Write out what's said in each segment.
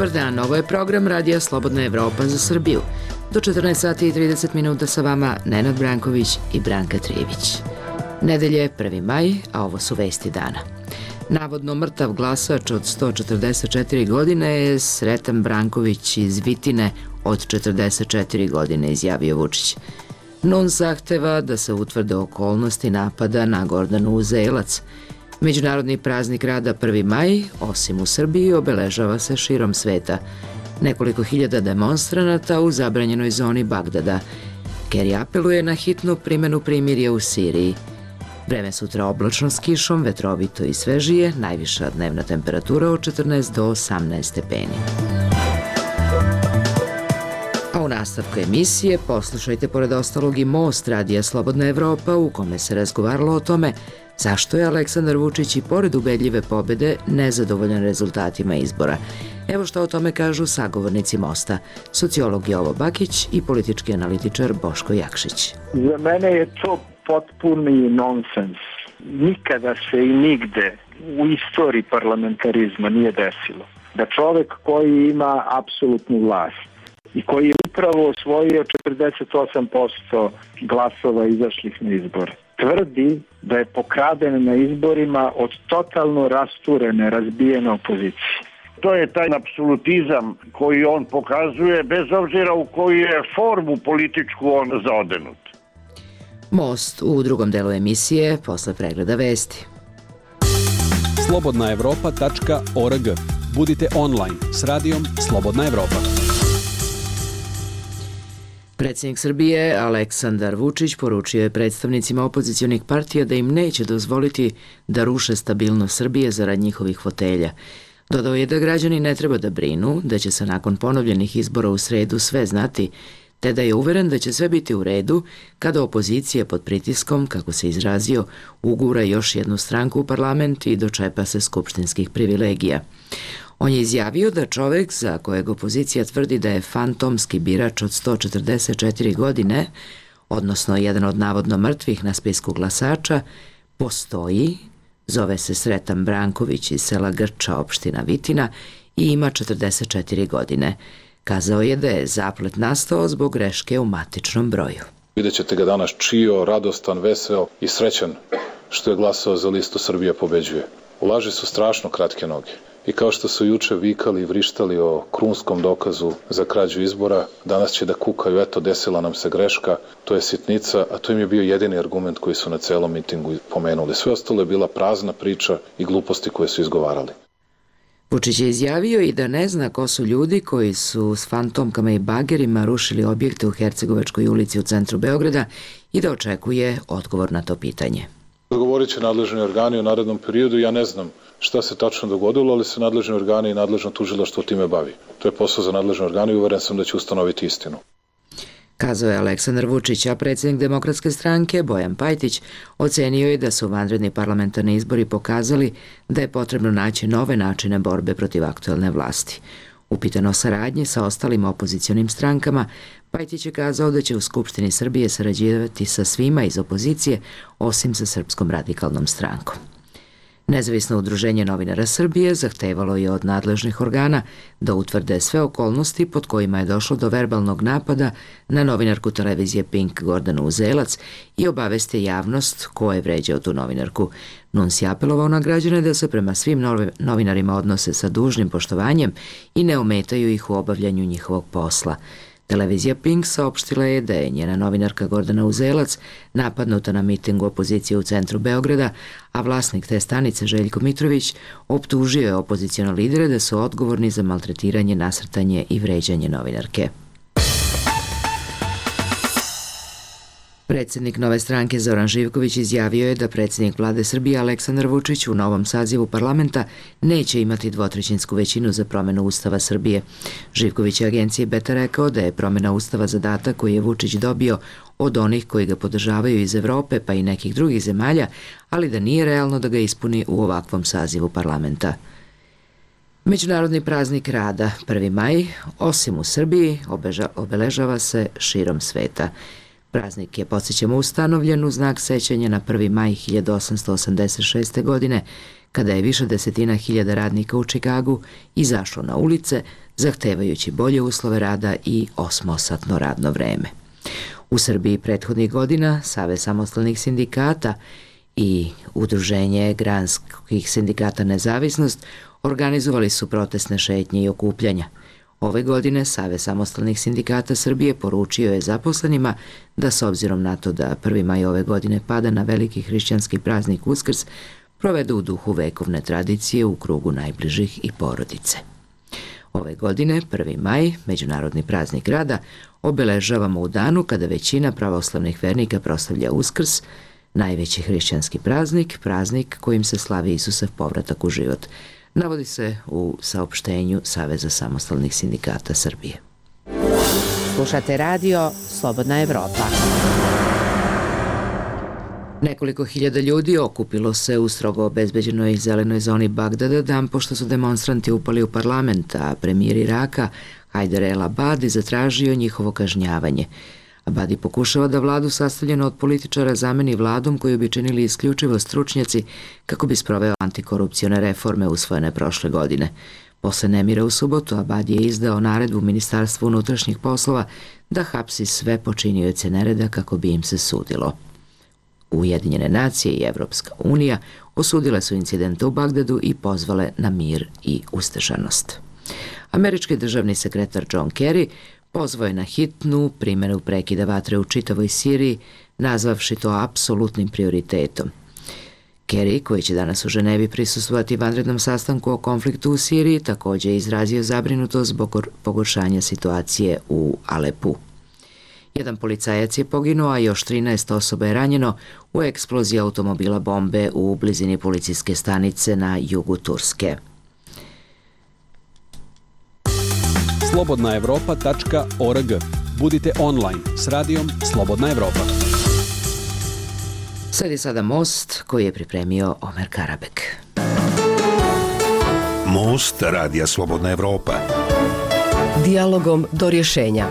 Dobar dan, ovo je program Radija Slobodna Evropa za Srbiju. Do 14 sati i 30 minuta sa vama Nenad Branković i Branka Trijević. Nedelje, 1. maj, a ovo su vesti dana. Navodno mrtav glasač od 144 godine je Sretan Branković iz Vitine od 44 godine, izjavio Vučić. NUN zahteva da se utvrde okolnosti napada na Gordanu Uzelac. Međunarodni praznik rada 1. maj, osim u Srbiji, obeležava se širom sveta. Nekoliko hiljada demonstranata u zabranjenoj zoni Bagdada. Kerry apeluje na hitnu primenu primirja u Siriji. Vreme sutra oblačno s kišom, vetrovito i svežije, najviša dnevna temperatura od 14 do 18 stepeni. A u nastavku emisije poslušajte pored ostalog i Most Radija Slobodna Evropa u kome se razgovaralo o tome zašto je Aleksandar Vučić i pored ubedljive pobede nezadovoljan rezultatima izbora. Evo što o tome kažu sagovornici Mosta, sociolog Jovo Bakić i politički analitičar Boško Jakšić. Za mene je to potpuni nonsens. Nikada se i nigde u istoriji parlamentarizma nije desilo da čovek koji ima apsolutnu vlast i koji je upravo osvojio 48% glasova izašlih na izbore, tvrdi da je pokraden na izborima od totalno rasturene, razbijene opozicije. To je taj apsolutizam koji on pokazuje bez obzira u koju je formu političku on zaodenut. Most u drugom delu emisije posle pregleda vesti. slobodnaevropa.org. Budite online s radijom Slobodna Evropa. Predsjednik Srbije Aleksandar Vučić poručio je predstavnicima opozicionih partija da im neće dozvoliti da ruše stabilnost Srbije zarad njihovih fotelja. Dodao je da građani ne treba da brinu, da će se nakon ponovljenih izbora u sredu sve znati, te da je uveren da će sve biti u redu kada opozicija pod pritiskom, kako se izrazio, ugura još jednu stranku u parlament i dočepa se skupštinskih privilegija. On je izjavio da čovek za kojeg opozicija tvrdi da je fantomski birač od 144 godine, odnosno jedan od navodno mrtvih na spisku glasača, postoji, zove se Sretan Branković iz sela Grča, opština Vitina i ima 44 godine. Kazao je da je zaplet nastao zbog greške u matičnom broju. Vidjet ćete ga danas čio, radostan, veseo i srećan što je glasao za listu Srbija pobeđuje. U laži su strašno kratke noge. I kao što su juče vikali i vrištali o krunskom dokazu za krađu izbora, danas će da kukaju, eto, desila nam se greška, to je sitnica, a to im je bio jedini argument koji su na celom mitingu pomenuli. Sve ostalo je bila prazna priča i gluposti koje su izgovarali. Vučić je izjavio i da ne zna ko su ljudi koji su s fantomkama i bagerima rušili objekte u Hercegovačkoj ulici u centru Beograda i da očekuje odgovor na to pitanje. Dogovorit će nadležni organi u narednom periodu, ja ne znam šta se tačno dogodilo, ali se nadležni organi i nadležno tužilaštvo time bavi. To je posao za nadležne organe i uveren sam da će ustanoviti istinu. Kazao je Aleksandar Vučić, a predsjednik Demokratske stranke Bojan Pajtić ocenio je da su vanredni parlamentarni izbori pokazali da je potrebno naći nove načine borbe protiv aktuelne vlasti. Upitan o saradnji sa ostalim opozicionim strankama, Pajtić je kazao da će u Skupštini Srbije sarađivati sa svima iz opozicije, osim sa Srpskom radikalnom strankom. Nezavisno udruženje novinara Srbije zahtevalo je od nadležnih organa da utvrde sve okolnosti pod kojima je došlo do verbalnog napada na novinarku televizije Pink Gordanu Uzelac i obaveste javnost ko je vređao tu novinarku. NUNS je apelovao na građane da se prema svim novinarima odnose sa dužnim poštovanjem i ne ometaju ih u obavljanju njihovog posla. Televizija Pink saopštila je da je njena novinarka Gordana Uzelac napadnuta na mitingu opozicije u centru Beograda, a vlasnik te stanice Željko Mitrović optužio je opozicione lidere da su odgovorni za maltretiranje, nasrtanje i vređanje novinarke. Predsjednik Nove stranke Zoran Živković izjavio je da predsjednik vlade Srbije Aleksandar Vučić u novom sazivu parlamenta neće imati dvotrećinsku većinu za promjenu Ustava Srbije. Živković je agenciji Beta rekao da je promjena Ustava zadatak koji je Vučić dobio od onih koji ga podržavaju iz Evrope pa i nekih drugih zemalja, ali da nije realno da ga ispuni u ovakvom sazivu parlamenta. Međunarodni praznik rada 1. maj, osim u Srbiji, obeležava se širom sveta. Praznik je, podsjećamo, ustanovljen u znak sećanja na 1. maj 1886. godine, kada je više desetina hiljada radnika u Čikagu izašlo na ulice zahtevajući bolje uslove rada i 8-satno radno vreme. U Srbiji prethodnih godina Savez samostalnih sindikata i Udruženje granskih sindikata Nezavisnost organizovali su protestne šetnje i okupljanja. Ove godine Savez samostalnih sindikata Srbije poručio je zaposlenima da s obzirom na to da 1. maj ove godine pada na veliki hrišćanski praznik Uskrs, provedu u duhu vekovne tradicije u krugu najbližih i porodice. Ove godine, 1. maj, međunarodni praznik rada, obeležavamo u danu kada većina pravoslavnih vernika proslavlja Uskrs, najveći hrišćanski praznik, praznik kojim se slavi Isusov povratak u život, navodi se u saopštenju Saveza samostalnih sindikata Srbije. Slušate radio Slobodna Evropa. Nekoliko hiljada ljudi okupilo se u strogo obezbeđenoj zelenoj zoni Bagdada dan pošto su demonstranti upali u parlament, a premijer Iraka Hajder el-Abadi zatražio njihovo kažnjavanje. Abadi pokušava da vladu sastavljenu od političara zameni vladom koju bi činili isključivo stručnjaci kako bi sproveo antikorupcione reforme usvojene prošle godine. Posle nemira u subotu Abadi je izdao naredbu Ministarstvu unutrašnjih poslova da hapsi sve počinioce nereda kako bi im se sudilo. Ujedinjene nacije i Evropska unija osudile su incidente u Bagdadu i pozvale na mir i uzdržanost. Američki državni sekretar John Kerry pozvao je na hitnu primjenu prekida vatre u čitavoj Siriji, nazvavši to apsolutnim prioritetom. Kerry, koji će danas u Ženevi prisustvovati vanrednom sastanku o konfliktu u Siriji, također je izrazio zabrinutost zbog pogoršanja situacije u Alepu. Jedan policajac je poginuo, a još 13 osoba je ranjeno u eksploziji automobila bombe u blizini policijske stanice na jugu Turske. slobodnaevropa.org. Budite online s radijom Slobodna Evropa. Sledi sada Most koji je pripremio Omer Karabek. Most radija Slobodna Evropa. Dijalogom do rješenja.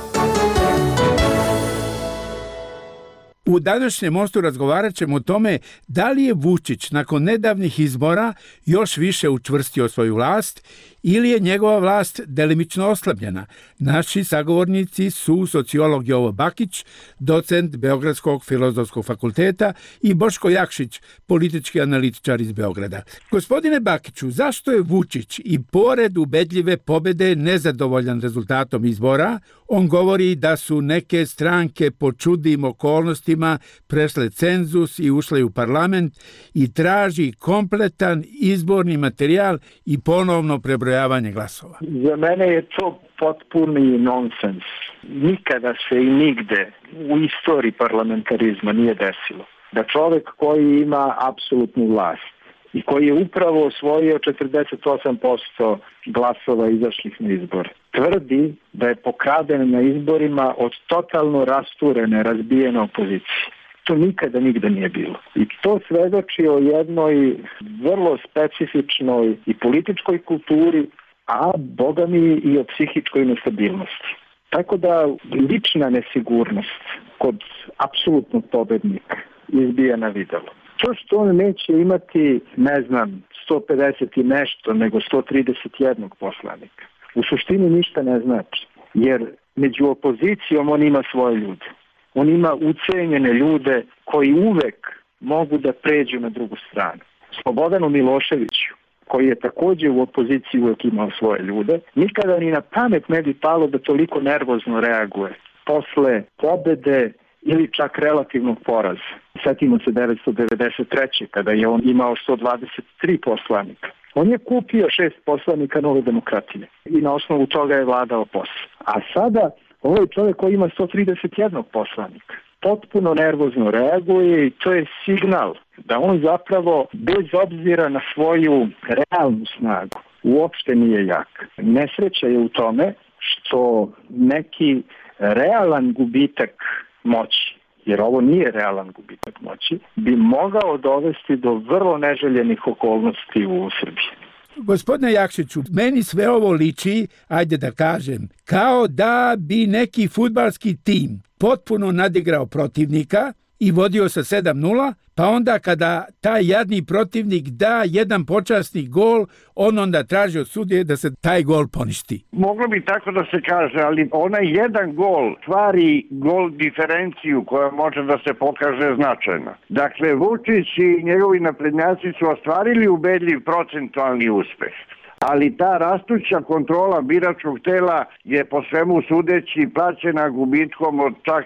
U današnjem Mostu razgovarat ćemo o tome da li je Vučić nakon nedavnih izbora još više učvrstio svoju vlast ili je njegova vlast delimično oslabljena. Naši sagovornici su sociolog Jovo Bakić, docent Beogradskog filozofskog fakulteta i Boško Jakšić, politički analitičar iz Beograda. Gospodine Bakiću, zašto je Vučić i pored ubedljive pobede nezadovoljan rezultatom izbora? On govori da su neke stranke po čudnim okolnostima prešle cenzus i ušle u parlament i traži kompletan izborni materijal i ponovno prebrojavanje glasova. Za mene je to potpuni nonsens. Nikada se i nigde u istoriji parlamentarizma nije desilo da čovjek koji ima apsolutnu vlast i koji je upravo osvojio 48% glasova izašlih na izbore, tvrdi da je pokraden na izborima od totalno rasturene, razbijene opozicije. To nikada nigde nije bilo. I to svedoči o jednoj vrlo specifičnoj i političkoj kulturi, a boga mi i o psihičkoj nestabilnosti. Tako da lična nesigurnost kod apsolutnog pobednika izbija na videlo. To što on neće imati, 150 i nešto, nego 131 poslanika, u suštini ništa ne znači. Jer među opozicijom on ima svoje ljude. On ima ucenjene ljude koji uvek mogu da pređu na drugu stranu. Slobodanu Miloševiću, koji je također u opoziciji uvek imao svoje ljude, nikada ni na pamet ne bi palo da toliko nervozno reaguje posle pobede ili čak relativnog poraza. Sjetimo se 1993. kada je on imao 123 poslanika. On je kupio 6 poslanika Nove demokratije i na osnovu toga je vladao posao. A sada ovaj čovjek koji ima 131 poslanika potpuno nervozno reaguje i to je signal da on zapravo bez obzira na svoju realnu snagu uopšte nije jak. Nesreća je u tome što neki realan gubitak moći, jer ovo nije realan gubitak moći, bi mogao dovesti do vrlo neželjenih okolnosti u Srbiji. Gospodine Jakšiću, meni sve ovo liči, ajde da kažem, kao da bi neki fudbalski tim potpuno nadigrao protivnika i vodio sa 7-0, pa onda kada taj jadni protivnik da jedan počasni gol, on onda traži od sudije da se taj gol poništi. Moglo bi tako da se kaže, ali onaj jedan gol stvari gol diferenciju koja može da se pokaže značajna. Dakle, Vučić i njegovi naprednjaci su ostvarili ubedljiv procentualni uspeh. Ali ta rastuća kontrola biračkog tela je po svemu sudeći plaćena gubitkom od čak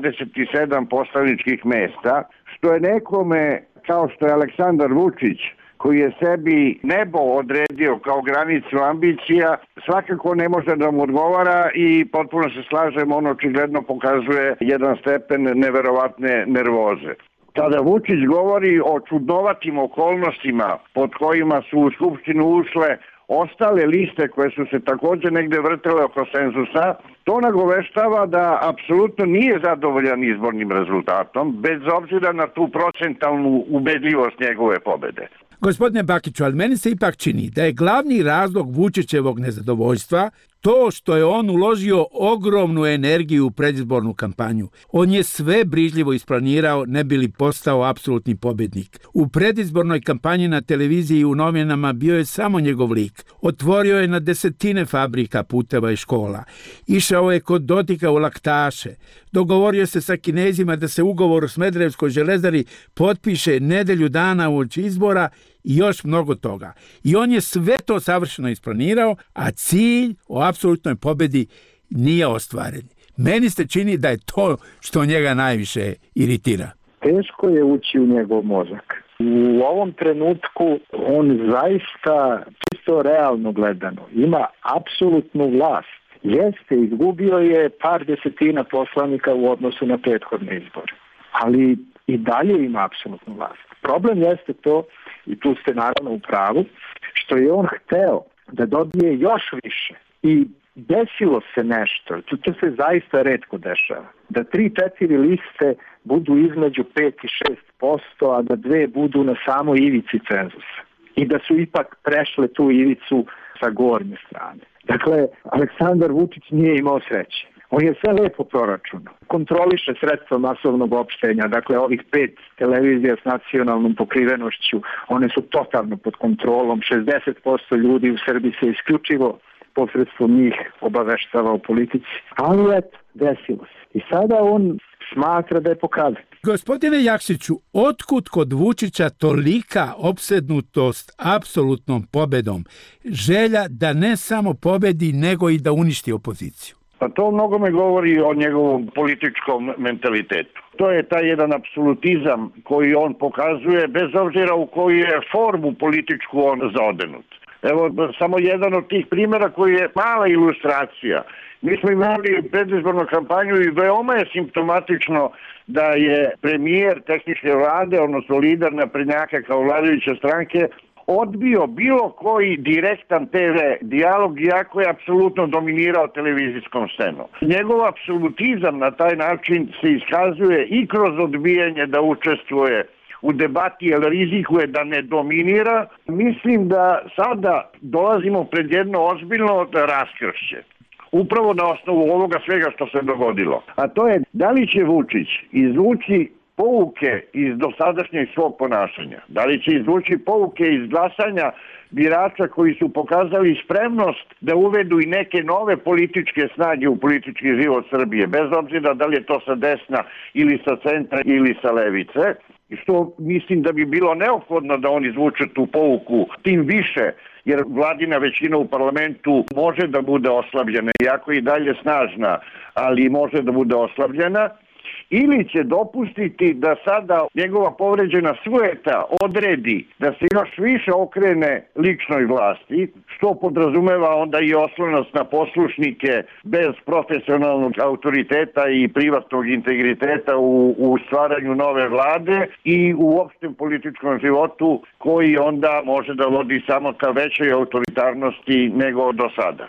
27 poslaničkih mesta, što je nekome kao što je Aleksandar Vučić, koji je sebi nebo odredio kao granicu ambicija, svakako ne može da mu odgovara i potpuno se slažem, on očigledno pokazuje jedan stepen neverovatne nervoze. Kada Vučić govori o čudnovatim okolnostima pod kojima su u Skupštinu ušle ostale liste koje su se također negde vrtele oko senzusa, to nagoveštava da apsolutno nije zadovoljan izbornim rezultatom, bez obzira na tu procentalnu ubedljivost njegove pobede. Gospodine Bakiću, ali meni se ipak čini da je glavni razlog Vučićevog nezadovoljstva to što je on uložio ogromnu energiju u predizbornu kampanju. On je sve brižljivo isplanirao ne bi li postao apsolutni pobednik. U predizbornoj kampanji na televiziji i u novinama bio je samo njegov lik. Otvorio je na desetine fabrika, puteva i škola. Išao je kod Dodika u laktaše. Dogovorio se sa Kinezima da se ugovor o Smederevskoj železari potpiše nedelju dana uoči izbora i još mnogo toga. I on je sve to savršeno isplanirao, a cilj o apsolutnoj pobedi nije ostvaren. Meni se čini da je to što njega najviše iritira. Teško je ući u njegov mozak. U ovom trenutku on zaista, čisto realno gledano, ima apsolutnu vlast. Jeste, izgubio je par desetina poslanika u odnosu na prethodne izbore, ali i dalje ima apsolutnu vlast. Problem jeste to, i tu ste naravno u pravu, što je on hteo da dobije još više i desilo se nešto, to se zaista retko dešava, da 3-4 liste budu između 5 i 6%, a da 2 budu na samoj ivici cenzusa i da su ipak prešle tu ivicu sa gornje strane. Dakle, Aleksandar Vučić nije imao sreće. On je sve lepo proračunao. Kontroliše sredstva masovnog opštenja, dakle ovih 5 televizija s nacionalnom pokrivenošću, one su totalno pod kontrolom, 60% ljudi u Srbiji se isključivo posredstvom njih obaveštava o politici. Ali eto, desilo se. I sada on smatra da je pokazan. Gospodine Jakšiću, otkud kod Vučića tolika opsednutost apsolutnom pobedom, želja da ne samo pobedi, nego i da uništi opoziciju? Pa to mnogo me govori o njegovom političkom mentalitetu. To je taj jedan apsolutizam koji on pokazuje bez obzira u koju je formu političku on zaodenut. Evo samo jedan od tih primjera koji je mala ilustracija. Mi smo imali predizbornu kampanju i veoma je simptomatično da je premijer tehničke vlade, odnosno lider naprednjaka kao vladajuće stranke, odbio bilo koji direktan TV dijalog, iako je apsolutno dominirao televizijskom scenom. Njegov apsolutizam na taj način se iskazuje i kroz odbijanje da učestvuje u debati, jer rizikuje da ne dominira. Mislim da sada dolazimo pred jedno ozbiljno raskršće. Upravo na osnovu ovoga svega što se dogodilo. A to je da li će Vučić izvući pouke iz dosadašnjeg svog ponašanja? Da li će izvući pouke iz glasanja birača koji su pokazali spremnost da uvedu i neke nove političke snage u politički život Srbije, bez obzira da li je to sa desna ili sa centra ili sa levice, što mislim da bi bilo neophodno da on izvuče tu pouku, tim više jer vladina većina u parlamentu može da bude oslabljena, iako i dalje snažna, ali može da bude oslabljena, ili će dopustiti da sada njegova povređena svojeta odredi da se još više okrene ličnoj vlasti, što podrazumeva onda i oslonost na poslušnike bez profesionalnog autoriteta i privatnog integriteta u stvaranju nove vlade i u opštem političkom životu koji onda može da vodi samo ka većoj autoritarnosti nego do sada.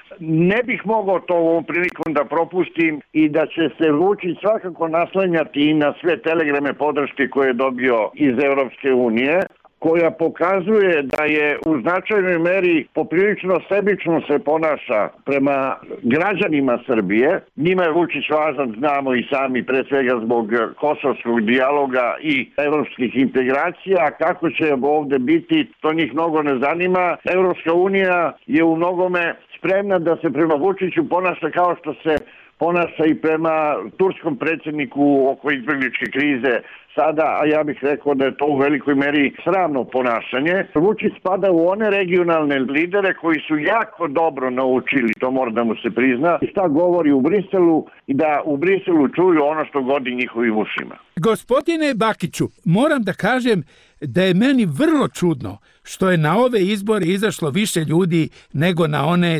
Ne bih mogao to ovom prilikom da propustim i da će se Vučić svakako naslanjati i na sve telegrame podrške koje je dobio iz Europske unije. koja pokazuje da je u značajnoj meri poprilično sebično se ponaša prema građanima Srbije. Njima je Vučić važan, znamo i sami, pre svega zbog kosovskog dijaloga i evropskih integracija. Kako će ovde biti, to njih mnogo ne zanima. Evropska unija je u mnogome spremna da se prema Vučiću ponaša kao što se ponaša i prema turskom predsjedniku oko izbjegličke krize sada, a ja bih rekao da je to u velikoj meri sramno ponašanje. Vučić spada u one regionalne lidere koji su jako dobro naučili, to mora da mu se prizna, šta govori u Briselu i da u Briselu čuju ono što godi njihovim ušima. Gospodine Bakiću, moram da kažem da je meni vrlo čudno što je na ove izbore izašlo više ljudi nego na one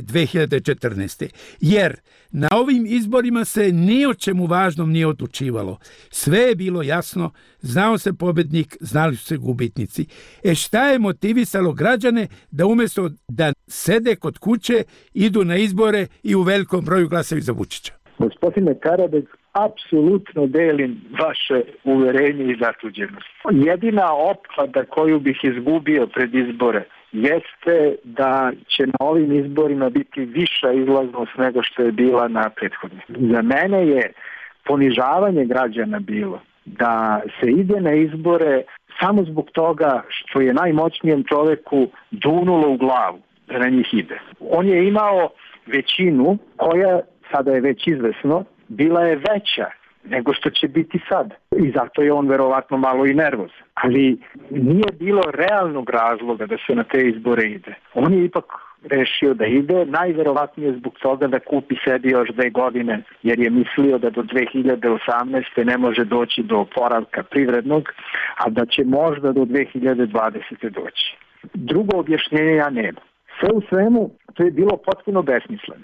2014. Jer na ovim izborima se ni o čemu važnom nije odlučivalo. Sve je bilo jasno, znao se pobednik, znali su se gubitnici. Šta je motivisalo građane da umjesto da sede kod kuće, idu na izbore i u velikom broju glasaju za Vučića? Gospodine Karabek, apsolutno delim vaše uverenje i začuđenost. Jedina opklada koju bih izgubio pred izbore jeste da će na ovim izborima biti viša izlaznost nego što je bila na prethodnim. Za mene je ponižavanje građana bilo da se ide na izbore samo zbog toga što je najmoćnijem čoveku dunulo u glavu da na njih ide. On je imao većinu koja, sada je već izvesno, bila je veća nego što će biti sad. I zato je on verovatno malo i nervozan. Ali nije bilo realnog razloga da se na te izbore ide. On je ipak rešio da ide, najverovatnije zbog toga da kupi sebi još 2 godine, jer je mislio da do 2018. ne može doći do oporavka privrednog, a da će možda do 2020. doći. Drugo objašnjenje ja nemam. Sve u svemu, to je bilo potpuno besmisleno.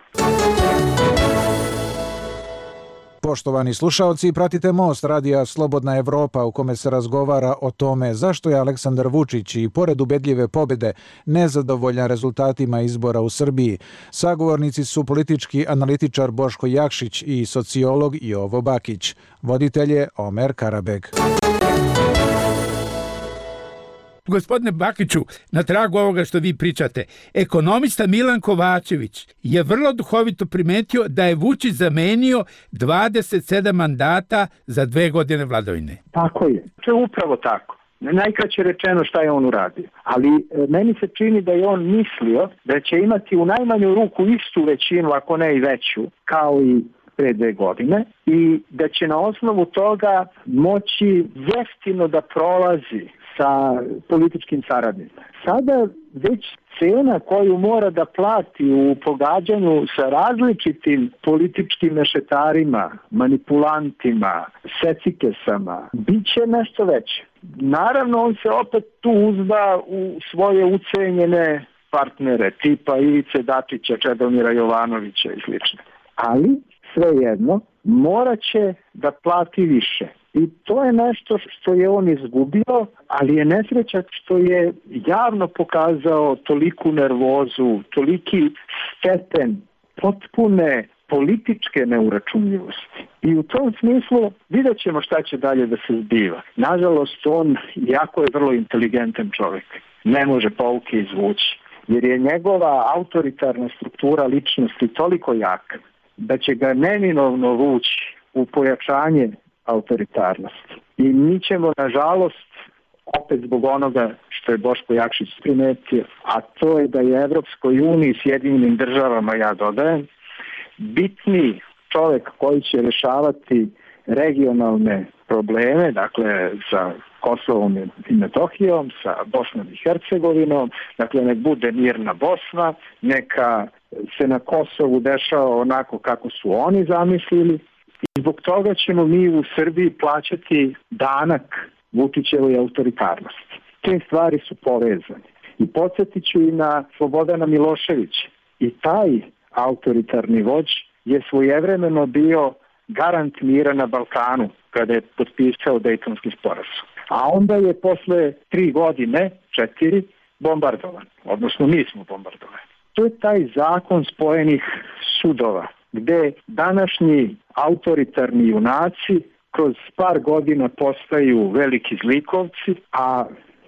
Poštovani slušaoci, pratite Most radija Slobodna Evropa u kome se razgovara o tome zašto je Aleksandar Vučić i pored ubedljive pobjede nezadovoljan rezultatima izbora u Srbiji. Sagovornici su politički analitičar Boško Jakšić i sociolog Jovo Bakić. Voditelj je Omer Karabek. Gospodine Bakiću, na tragu ovoga što vi pričate, ekonomista Milan Kovačević je vrlo duhovito primetio da je Vučić zamenio 27 mandata za 2 godine vladavine. Tako je. To je upravo tako. Najkraće rečeno šta je on uradio. Ali meni se čini da je on mislio da će imati u najmanju ruku istu većinu, ako ne i veću, kao i pre 2 godine i da će na osnovu toga moći jeftino da prolazi sa političkim saradnicima. Sada već cena koju mora da plati u pogađanju sa različitim političkim mešetarima, manipulantima, secikesama, bit će nešto veće. Naravno, on se opet tu uzda u svoje ucenjene partnere, tipa Ivice Dačića, Čedomira Jovanovića i sl. Ali, svejedno, morat će da plati više. I to je nešto što je on izgubio, ali je nesreća što je javno pokazao toliku nervozu, toliki stepen potpune političke neuračunljivosti. I u tom smislu vidjet ćemo šta će dalje da se zbiva. Nažalost, on jako je vrlo inteligentan čovjek. Ne može pouke izvući, jer je njegova autoritarna struktura ličnosti toliko jaka da će ga neminovno vući u pojačanje autoritarnosti. I mi ćemo, nažalost, opet zbog onoga što je Boško Jakšić primetio, a to je da je Evropskoj uniji, Sjedinjenim državama, ja dodajem, bitni čovjek koji će rešavati regionalne probleme, dakle sa Kosovom i Metohijom, sa Bosnom i Hercegovinom, dakle nek bude mirna Bosna, neka se na Kosovu dešava onako kako su oni zamislili. I zbog toga ćemo mi u Srbiji plaćati danak Vučićevoj autoritarnosti. Te stvari su povezane. I podsjetit ću i na Slobodana Miloševića. I taj autoritarni vođ je svojevremeno bio garant mira na Balkanu kada je potpisao Dejtonski sporazum. A onda je posle 3 godine, 4, bombardovan. Odnosno mi smo bombardovani. To je taj zakon spojenih sudova, gde današnji autoritarni junaci kroz par godina postaju veliki zlikovci, a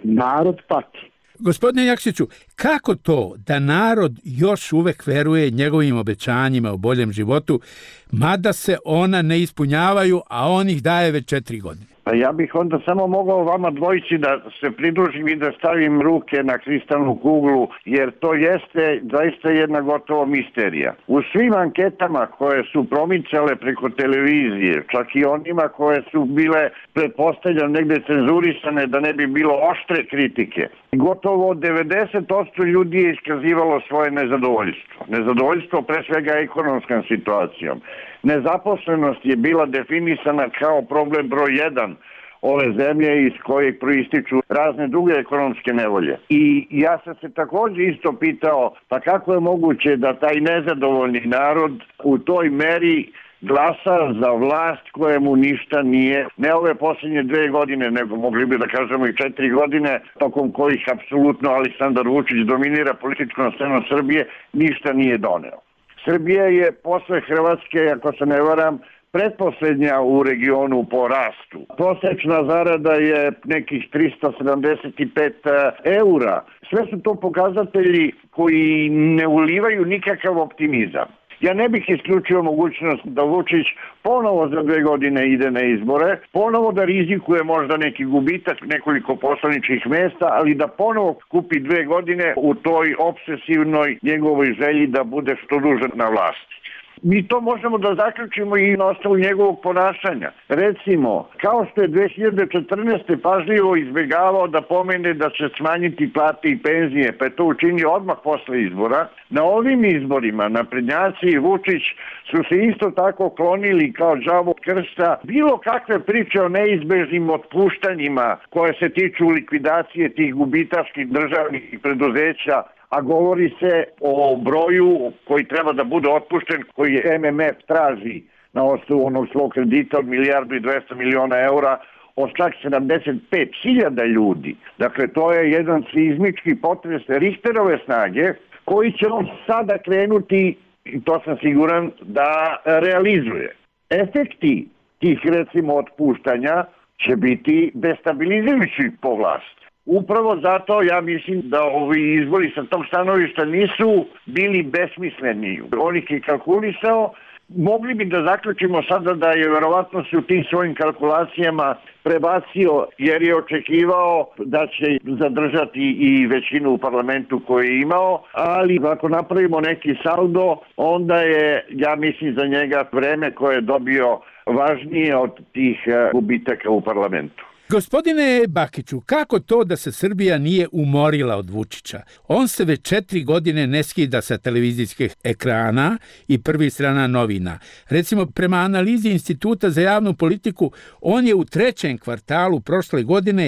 narod pati. Gospodine Jakšiću, kako to da narod još uvek veruje njegovim obećanjima o boljem životu, mada se ona ne ispunjavaju, a on ih daje već 4 godine? Pa ja bih onda samo mogao vama dvojici da se pridružim i da stavim ruke na kristalnu kuglu, jer to jeste zaista jedna gotovo misterija. U svim anketama koje su promicale preko televizije, čak i onima koje su bile, pretpostavljam, negde cenzurisane da ne bi bilo oštre kritike, gotovo 90% ljudi je iskazivalo svoje nezadovoljstvo. Nezadovoljstvo pre svega ekonomskom situacijom. Nezaposlenost je bila definisana kao problem broj 1 ove zemlje iz kojeg proističu razne druge ekonomske nevolje. I ja sam se također isto pitao, pa kako je moguće da taj nezadovoljni narod u toj meri glasa za vlast kojemu ništa nije, ne ove posljednje 2 godine, nego mogli bi da kažemo i 4 godine, tokom kojih apsolutno Aleksandar Vučić dominira političkom scenom Srbije, ništa nije doneo. Srbija je posle Hrvatske, ako se ne varam, pretposlednja u regionu po rastu. Prosečna zarada je nekih 375 eura. Sve su to pokazatelji koji ne ulivaju nikakav optimizam. Ja ne bih isključio mogućnost da Vučić ponovo za 2 godine ide na izbore, ponovo da rizikuje možda neki gubitak, nekoliko poslaničkih mesta, ali da ponovo kupi 2 godine u toj obsesivnoj njegovoj želji da bude što duže na vlasti. Mi to možemo da zaključimo i na osnovu njegovog ponašanja. Recimo, kao što je 2014. pažljivo izbjegavao da pomene da će smanjiti plate i penzije, pa je to učinio odmah posle izbora, na ovim izborima naprednjaci i Vučić su se isto tako klonili kao đavo od krsta bilo kakve priče o neizbežnim otpuštanjima koje se tiču likvidacije tih gubitaških državnih preduzeća, a govori se o broju koji treba da bude otpušten, koji je MMF traži na osnovu onog svog kredita od 1.200 miliona eura, od čak 75.000 ljudi. Dakle, to je jedan seizmički potres Richterove snage koji će on sada krenuti, i to sam siguran, da realizuje. Efekti tih, recimo, otpuštanja će biti destabilizujući po vlast. Upravo zato ja mislim da ovi izbori sa tog stanovišta nisu bili besmisleni. On ih je kalkulisao. Mogli bi da zaključimo sada da je verovatno se u tim svojim kalkulacijama prebacio jer je očekivao da će zadržati i većinu u parlamentu koju je imao, ali ako napravimo neki saldo, onda je, ja mislim, za njega vreme koje je dobio važnije od tih gubitaka u parlamentu. Gospodine Bakiću, kako to da se Srbija nije umorila od Vučića? On se već 4 godine ne skida sa televizijskih ekrana i prvih strana novina. Recimo, prema analizi Instituta za javnu politiku, on je u 3. kvartalu prošle godine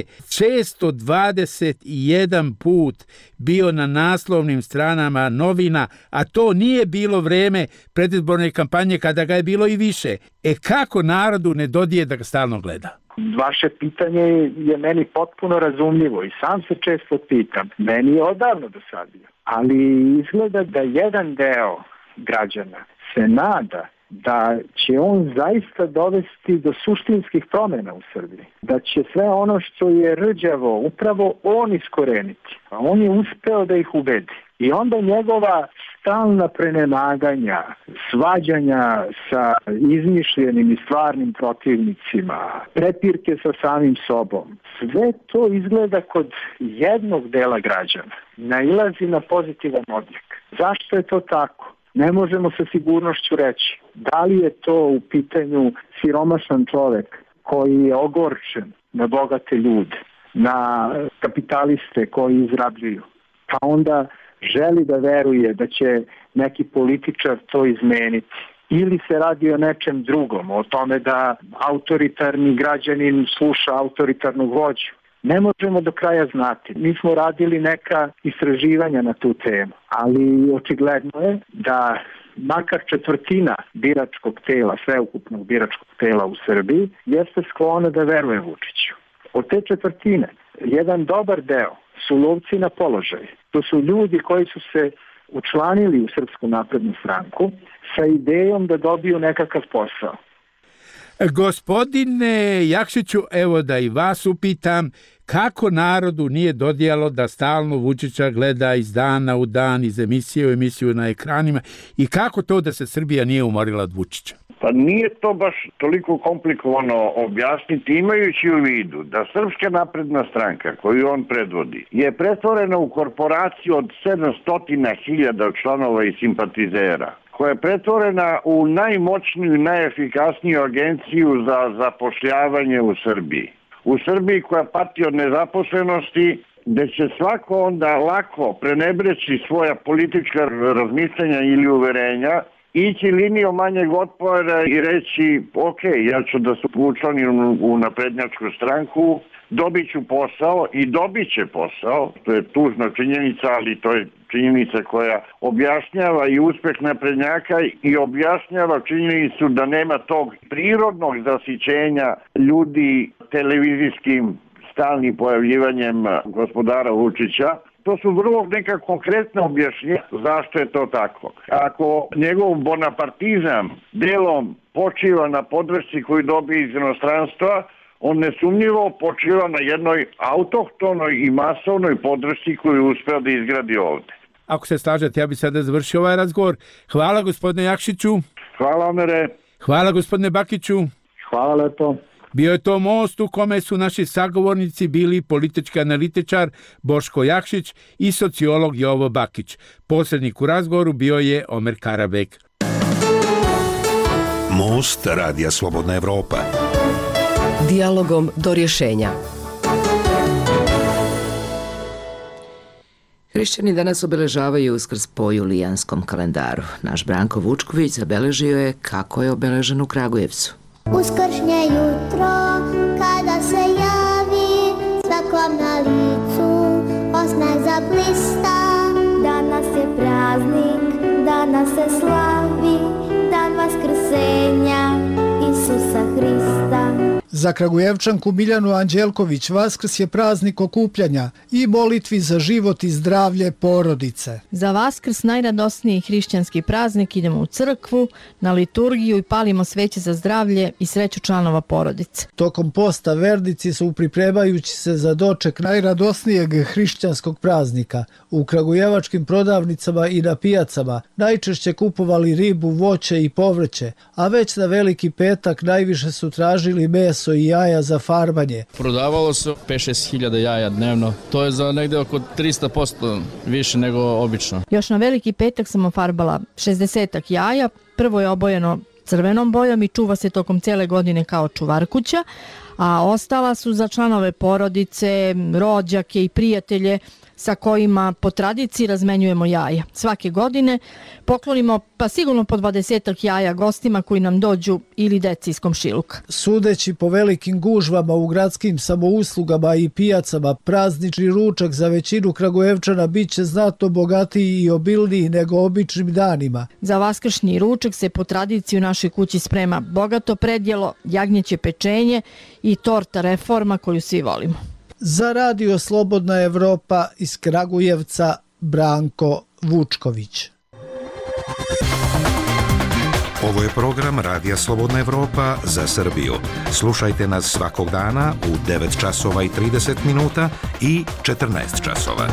621 put bio na naslovnim stranama novina, a to nije bilo vreme predizborne kampanje kada ga je bilo i više. Kako narodu ne dodije da ga stalno gleda? Vaše pitanje je meni potpuno razumljivo i sam se često pitam. Meni je odavno dosadio. Ali izgleda da jedan deo građana se nada da će on zaista dovesti do suštinskih promjena u Srbiji. Da će sve ono što je rđavo upravo on iskoreniti. A on je uspeo da ih ubedi. I onda njegova stalna prenemaganja, svađanja sa izmišljenim i stvarnim protivnicima, prepirke sa samim sobom, sve to izgleda kod jednog dela građana nailazi na pozitivan odjek. Zašto je to tako? Ne možemo sa sigurnošću reći. Da li je to u pitanju siromašan čovek koji je ogorčen na bogate ljude, na kapitaliste koji izrabljuju, pa onda želi da veruje da će neki političar to izmeniti. Ili se radi o nečem drugom, o tome da autoritarni građanin sluša autoritarnog vođu. Ne možemo do kraja znati. Mi smo radili neka istraživanja na tu temu, ali očigledno je da makar 1/4 biračkog tela, sveukupnog biračkog tela u Srbiji, jeste sklona da veruje Vučiću. Od te 1/4, jedan dobar deo su lovci na položaj. To su ljudi koji su se učlanili u Srpsku naprednu stranku sa idejom da dobiju nekakav posao. Gospodine Jakšiću, evo da i vas upitam, kako narodu nije dodijalo da stalno Vučića gleda iz dana u dan, iz emisije u emisiju na ekranima, i kako to da se Srbija nije umorila od Vučića? Pa nije to baš toliko komplikovano objasniti, imajući u vidu da Srpska napredna stranka koju on predvodi je pretvorena u korporaciju od 700.000 članova i simpatizera, koja je pretvorena u najmoćniju i najefikasniju agenciju za zapošljavanje u Srbiji. U Srbiji koja pati od nezaposlenosti, gde će svako onda lako prenebreći svoja politička razmišljanja ili uverenja, ići linijom manjeg otpora i reći ok, ja ću da se učlanim u naprednjačku stranku, dobit ću posao i dobit će posao. To je tužna činjenica, ali to je činjenica koja objašnjava i uspeh naprednjaka i objašnjava činjenicu da nema tog prirodnog zasićenja ljudi televizijskim stalnim pojavljivanjem gospodara Vučića. To su vrlo neka konkretna objašnjenja zašto je to tako. Ako njegov bonapartizam delom počiva na podršci koju dobije iz inostranstva, on nesumnjivo počiva na jednoj autohtonoj i masovnoj podršci koju je uspeo da izgradi ovde. Ako se slažete, ja bih sada završio ovaj razgovor. Hvala gospodine Jakšiću. Hvala, Omere. Hvala gospodine Bakiću. Hvala lepo. Bio je to most u kome su naši sagovornici bili politički analitičar Boško Jakšić i sociolog Jovo Bakić. Posrednik u razgovoru bio je Omer Karabek. Most Radija Slobodna Evropa. Dijalogom do rješenja. Hrišćani danas obeležavaju Uskrs po julijanskom kalendaru. Naš Branko Vučković zabeležio je kako je obeležen u Kragujevcu. Uskršnje jutro, kada se javi svakom na licu, osmeh zablista. Danas je praznik, danas se slavi, dan vaskrsenja Isusa Hrista. Za Kragujevčanku Miljanu Anđelković Vaskrs je praznik okupljanja i molitvi za život i zdravlje porodice. Za Vaskrs, najradosniji hrišćanski praznik, idemo u crkvu, na liturgiju i palimo sveće za zdravlje i sreću članova porodice. Tokom posta vernici su pripremajući se za doček najradosnijeg hrišćanskog praznika u kragujevačkim prodavnicama i na pijacama najčešće kupovali ribu, voće i povrće, a već na Veliki petak najviše su tražili meso i jaja za farbanje. Prodavalo se 5-6 hiljada jaja dnevno. To je za negde oko 300% više nego obično. Još na Veliki petak sam ofarbala 60 jaja. Prvo je obojeno crvenom bojom i čuva se tokom cijele godine kao čuvarkuća, a ostala su za članove porodice, rođake i prijatelje sa kojima po tradiciji razmenjujemo jaja. Svake godine poklonimo pa sigurno po 20 jaja gostima koji nam dođu ili deci iz komšiluka. Sudeći po velikim gužvama u gradskim samouslugama i pijacama, praznični ručak za većinu Kragujevčana bit će znatno bogatiji i obilniji nego običnim danima. Za vaskršnji ručak se po tradiciji u našoj kući sprema bogato predjelo, jagnjeće pečenje i torta reforma koju svi volimo. Za Radio Slobodna Evropa iz Kragujevca Branko Vučković. Ovo je program Radija Slobodna Evropa za Srbiju. Slušajte nas svakog dana u 9 časova i 30 minuta i 14 časova.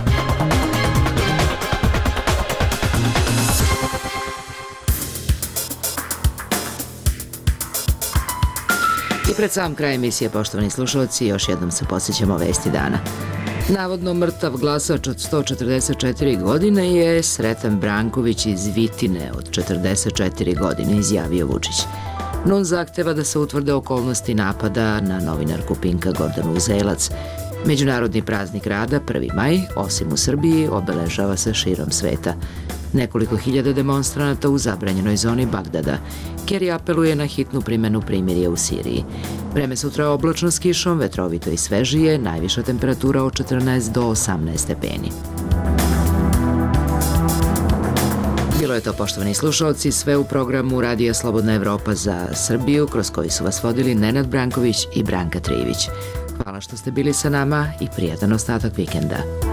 I pred sam kraj emisije, poštovani slušalci, još jednom se podsjećamo vesti dana. Navodno mrtav glasač od 144 godine je Sreten Branković iz Vitine od 44 godine, izjavio Vučić. NUN zahteva da se utvrde okolnosti napada na novinarku Pinka Gordanu Uzelac. Međunarodni praznik rada, 1. maj, osim u Srbiji, obeležava se širom sveta. Nekoliko hiljada demonstranata u zabranjenoj zoni Bagdada. Kerry apeluje na hitnu primjenu primirja u Siriji. Vreme sutra je oblačno s kišom, vetrovito i svežije, najviša temperatura od 14 do 18 stepeni. Bilo je to, poštovani slušalci, sve u programu Radija Slobodna Evropa za Srbiju, kroz koji su vas vodili Nenad Branković i Branka Trivić. Hvala što ste bili sa nama i prijatan ostatak vikenda.